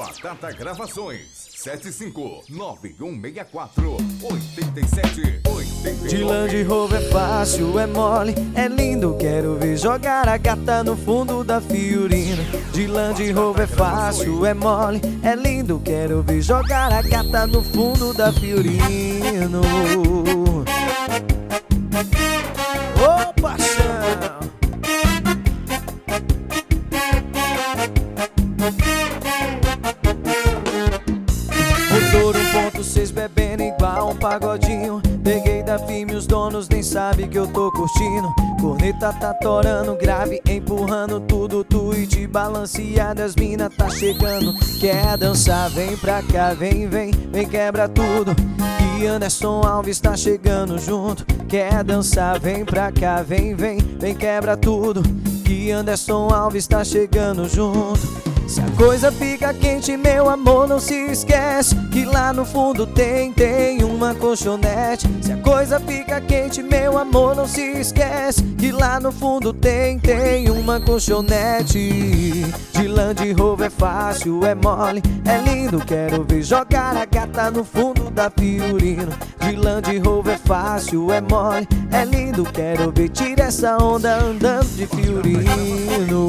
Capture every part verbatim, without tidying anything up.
Batata Gravações, sete cinco nove um seis quatro oito sete oito nove. De Land Rover é fácil, é mole, é lindo. Quero ver jogar a gata no fundo da Fiorino. De Land Rover é fácil, é mole, é lindo. Quero ver jogar a gata no fundo da Fiorino. Ô paixão! Motor um ponto seis bebendo igual um pagodinho. Peguei da firme, os donos nem sabem que eu tô curtindo. Corneta tá torando, grave empurrando tudo. Tweet balanceado, as mina tá chegando. Quer dançar, vem pra cá, vem, vem, vem quebra tudo. E Anderson Alves tá chegando junto. Quer dançar, vem pra cá, vem, vem, vem quebra tudo. E Anderson Alves tá chegando junto. Se a coisa fica quente, meu amor, não se esquece que lá no fundo tem, tem uma colchonete. Se a coisa fica quente, meu amor, não se esquece que lá no fundo tem, tem uma colchonete. De Land Rover é fácil, é mole, é lindo. Quero ver jogar a gata no fundo da Fiorino. De Land Rover é fácil, é mole, é lindo. Quero ver tira essa onda andando de Fiorino.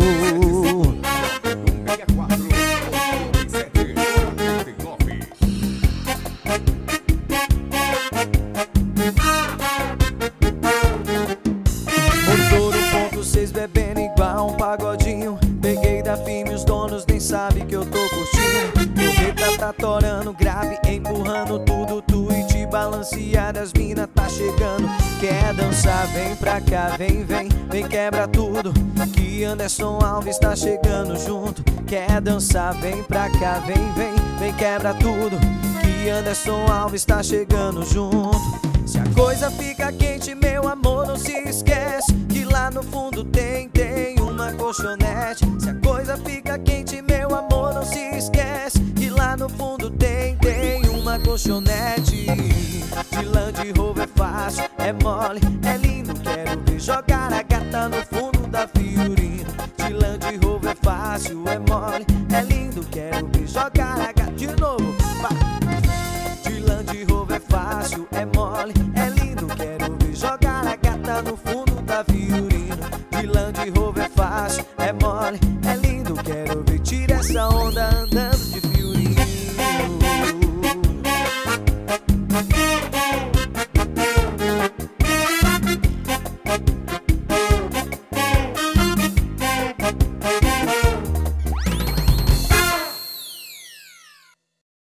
Motor um ponto seis bebendo igual um pagodinho. Peguei da firme, os donos nem sabem que eu tô curtindo. Corneta tá torando, grave empurrando tudo. Tweet balanceado, as mina tá chegando. Quer dançar, vem pra cá, vem, vem, vem quebra tudo. Que Anderson Alves tá chegando junto. Quer dançar, vem pra cá, vem, vem, vem quebra tudo. Que Anderson Alves tá chegando junto. Se a coisa fica quente, meu amor, não se esquece que lá no fundo tem, tem uma colchonete. Se a coisa fica quente, meu amor, não se esquece que lá no fundo tem, tem uma colchonete. De Land Rover é fácil, é mole, é lindo. Quero ver jogar a gata no fundo da Fiorino. De Land Rover é fácil, é mole, é lindo. Quero ver jogar a gata de novo. De Land Rover é fácil, é mole, é lindo. Quero ver jogar a gata no fundo da Fiorino. De Land Rover é fácil, é mole, é lindo. Quero ver tira essa onda